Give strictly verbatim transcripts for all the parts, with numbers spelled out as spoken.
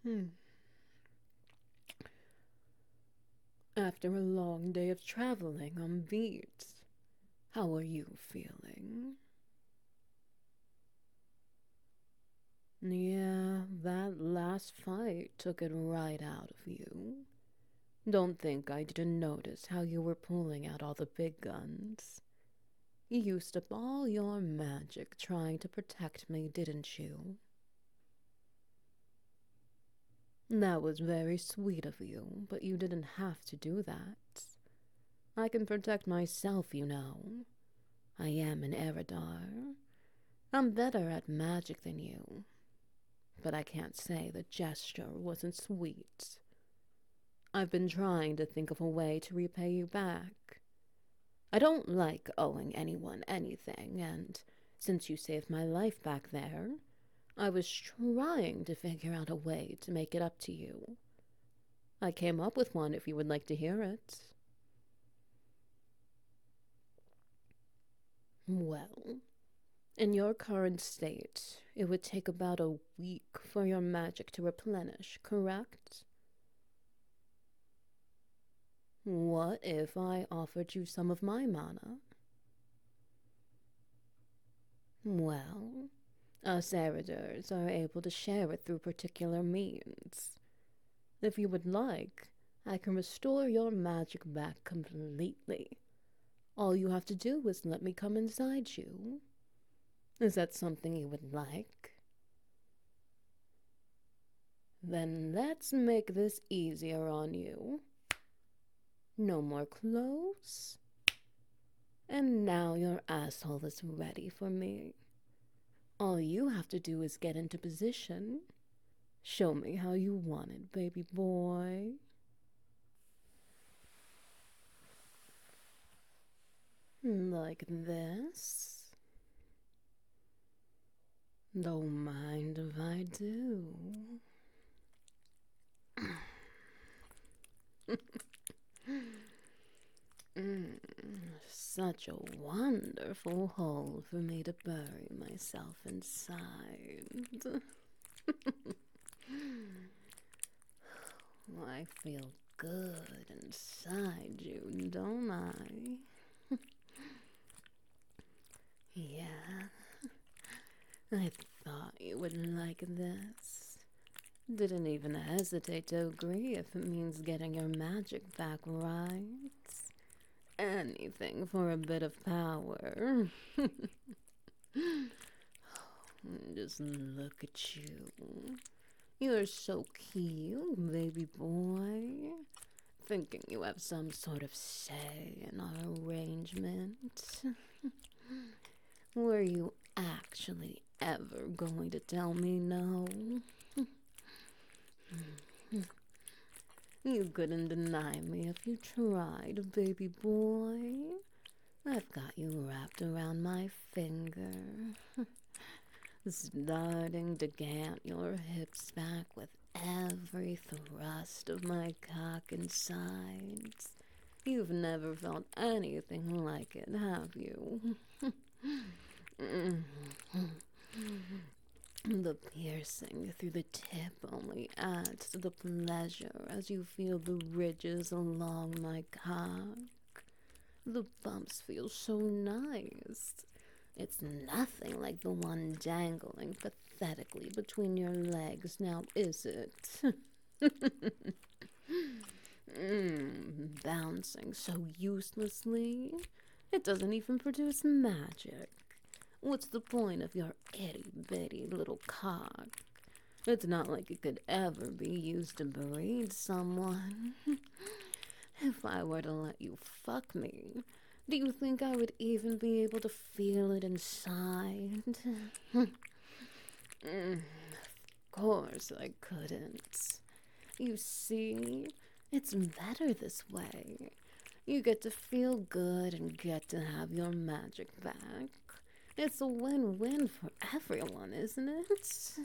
Hmm. After a long day of traveling on beats, how are you feeling? Yeah, that last fight took it right out of you. Don't think I didn't notice how you were pulling out all the big guns. You used up all your magic trying to protect me, didn't you? That was very sweet of you, but you didn't have to do that. I can protect myself, you know. I am an Eridar. I'm better at magic than you, but I can't say the gesture wasn't sweet. I've been trying to think of a way to repay you back. I don't like owing anyone anything, and since you saved my life back there, I was trying to figure out a way to make it up to you. I came up with one if you would like to hear it. Well, in your current state, it would take about a week for your magic to replenish, correct? What if I offered you some of my mana? Well, us Eridars are able to share it through particular means. If you would like, I can restore your magic back completely. All you have to do is let me come inside you. Is that something you would like? Then let's make this easier on you. No more clothes. And now your asshole is ready for me. All you have to do is get into position. Show me how you want it, baby boy. Like this. Don't mind if I do. Mm, such a wonderful hole for me to bury myself inside. I feel good inside you, don't I? Yeah, I thought you would like this. Didn't even hesitate to agree if it means getting your magic back, right? Anything for a bit of power. Just look at you. You're so cute, baby boy. Thinking you have some sort of say in our arrangement. Were you actually ever going to tell me no? You couldn't deny me if you tried, baby boy. I've got you wrapped around my finger, starting to gant your hips back with every thrust of my cock and sides. You've never felt anything like it, have you? The piercing through the tip only adds to the pleasure as you feel the ridges along my cock. The bumps feel so nice. It's nothing like the one dangling pathetically between your legs, now is it? mm, bouncing so uselessly. It doesn't even produce magic. What's the point of your itty bitty little cock? It's not like it could ever be used to breed someone. If I were to let you fuck me, do you think I would even be able to feel it inside? Mm, of course I couldn't. You see, it's better this way. You get to feel good and get to have your magic back. It's a win-win for everyone, isn't it?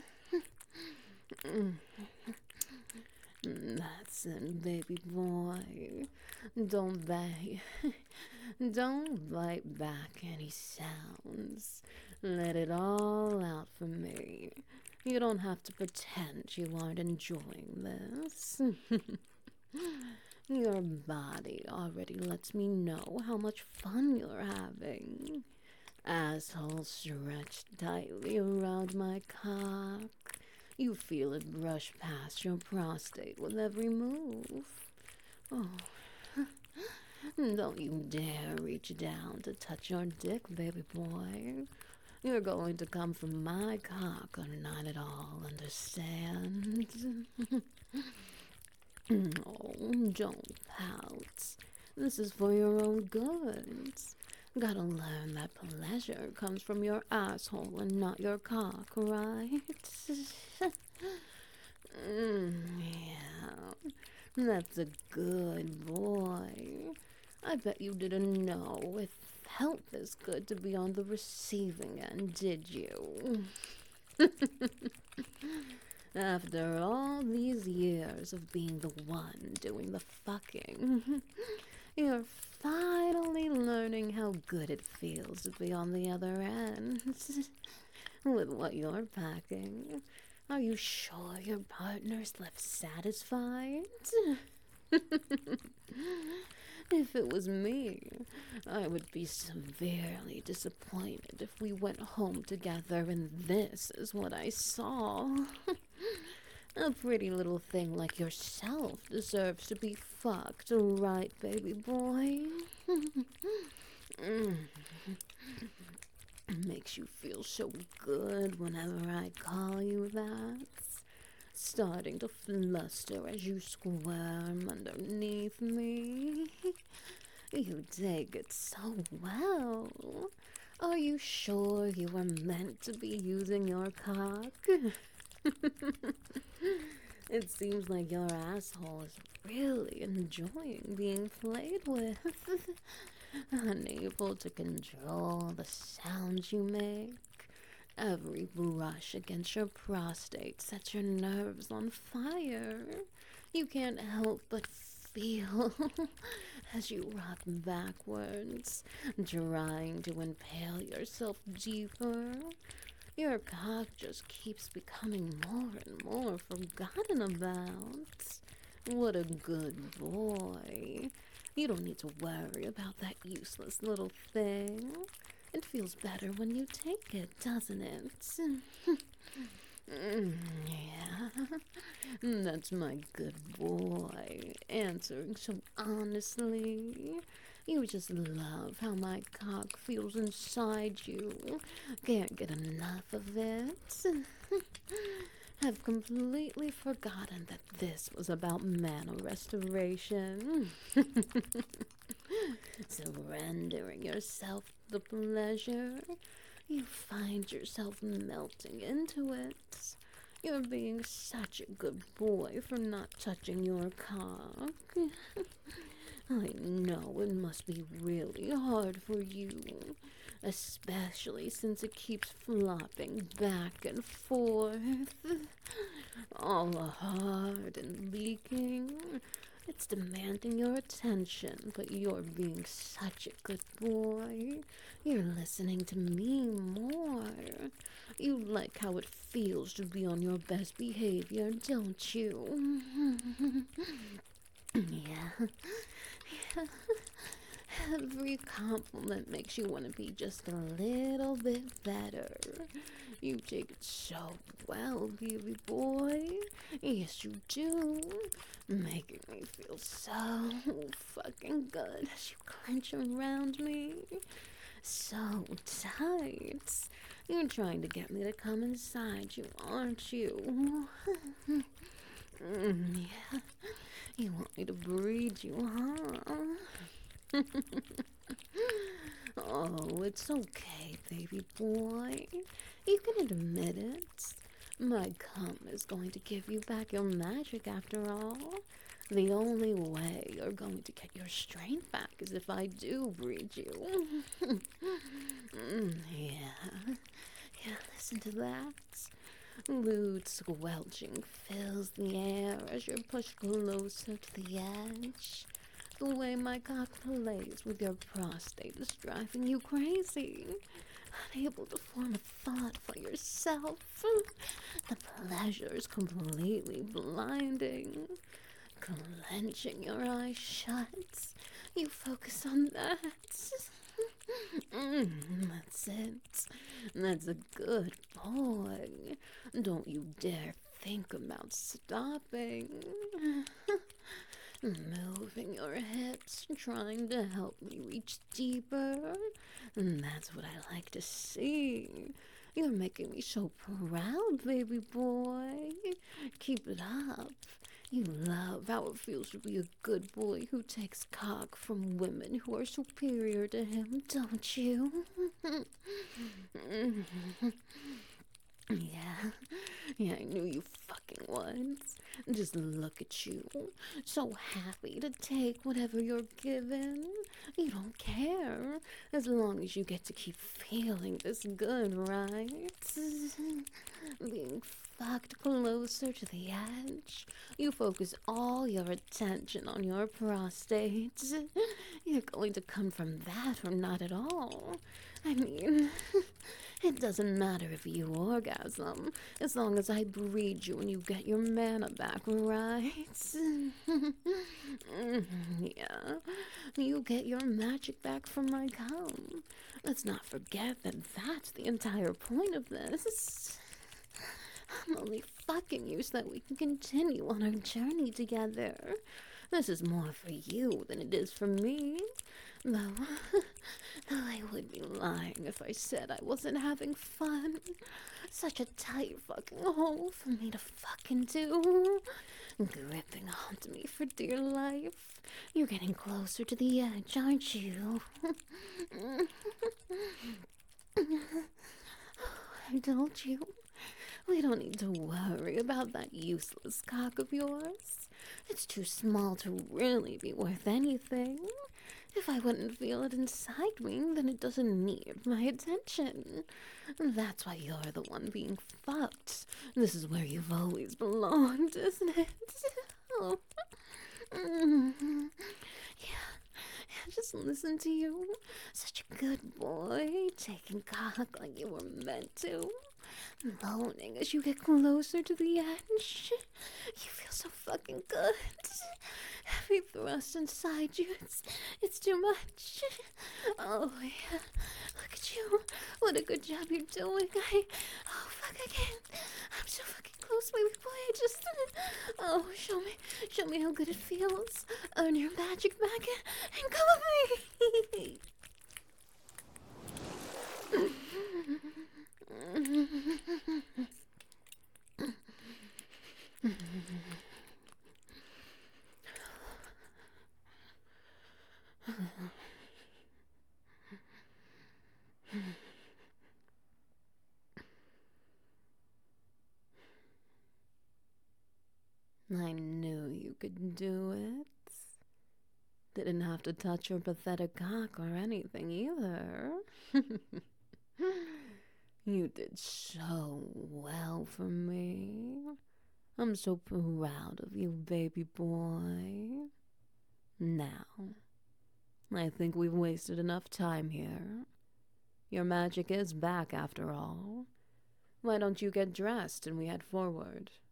That's it, baby boy. Don't bite. Don't bite back any sounds. Let it all out for me. You don't have to pretend you aren't enjoying this. Your body already lets me know how much fun you're having. Asshole stretched tightly around my cock. You feel it brush past your prostate with every move. Oh, don't you dare reach down to touch your dick, baby boy. You're going to come from my cock or not at all, understand? Oh, don't pout. This is for your own good. Gotta learn that pleasure comes from your asshole and not your cock, right? mm, yeah, that's a good boy. I bet you didn't know it felt this good to be on the receiving end, did you? After all these years of being the one doing the fucking, you're finally learning how good it feels to be on the other end. With what you're packing, are you sure your partner's left satisfied? If it was me, I would be severely disappointed if we went home together and this is what I saw. A pretty little thing like yourself deserves to be fucked, right, baby boy? mm. Makes you feel so good whenever I call you that. Starting to fluster as you squirm underneath me. You take it so well. Are you sure you were meant to be using your cock? It seems like your asshole is really enjoying being played with. Unable to control the sounds you make. Every brush against your prostate sets your nerves on fire. You can't help but feel as you rock backwards, trying to impale yourself deeper. Your cock just keeps becoming more and more forgotten about. What a good boy. You don't need to worry about that useless little thing. It feels better when you take it, doesn't it? mm, yeah, that's my good boy, answering so honestly. You just love how my cock feels inside you. Can't get enough of it. Have completely forgotten that this was about mana restoration. Surrendering yourself the pleasure, you find yourself melting into it. You're being such a good boy for not touching your cock. I know it must be really hard for you, especially since it keeps flopping back and forth, all hard and leaking. It's demanding your attention, but you're being such a good boy. You're listening to me more. You like how it feels to be on your best behavior, don't you? yeah. yeah. Every compliment makes you want to be just a little bit better. You take it so well, baby boy. Yes, you do. Making me feel so fucking good as you clench around me. So tight. You're trying to get me to come inside you, aren't you? mm, yeah. You want me to breed you, huh? Oh, it's okay, baby boy. You can admit it. My cum is going to give you back your magic after all. The only way you're going to get your strength back is if I do breed you. mm, yeah. Yeah, listen to that. Lewd squelching fills the air as you're pushed closer to the edge. The way my cock plays with your prostate is driving you crazy. unable to form a thought for yourself. The pleasure is completely blinding. Clenching your eyes shut, you focus on that. Mm, that's it. That's a good boy. Don't you dare think about stopping. Moving your hips, trying to help me reach deeper. That's what I like to see. You're making me so proud, baby boy. Keep it up. You love how it feels to be a good boy who takes cock from women who are superior to him, don't you? Yeah, yeah, I knew you fucking would. Just look at you, so happy to take whatever you're given. You don't care, as long as you get to keep feeling this good, right? Being fucked closer to the edge, you focus all your attention on your prostate. You're going to come from that or not at all. I mean, it doesn't matter if you orgasm, as long as I breed you and you get your mana back, right? Yeah, you get your magic back from my cum. Let's not forget that that's the entire point of this. I'm only fucking you so that we can continue on our journey together. This is more for you than it is for me. Though, I would be lying if I said I wasn't having fun. Such a tight fucking hole for me to fuck into. Gripping onto me for dear life. You're getting closer to the edge, aren't you? I told you. We don't need to worry about that useless cock of yours. It's too small to really be worth anything. If I wouldn't feel it inside me, then it doesn't need my attention. That's why you're the one being fucked. This is where you've always belonged, isn't it? Oh. Mm-hmm. Yeah. Yeah, just listen to you. Such a good boy, taking cock like you were meant to. Moaning as you get closer to the edge. You feel so fucking good. Every thrust inside you, it's, it's too much. Oh, yeah. Look at you. What a good job you're doing. I, oh, fuck, I can't. I'm so fucking close, baby boy. I just, oh, show me, show me how good it feels. Earn your magic back and come with me. I knew you could do it. Didn't have to touch your pathetic cock or anything either. You did so well for me. I'm so proud of you, baby boy. Now, I think we've wasted enough time here. Your magic is back after all. Why don't you get dressed and we head forward?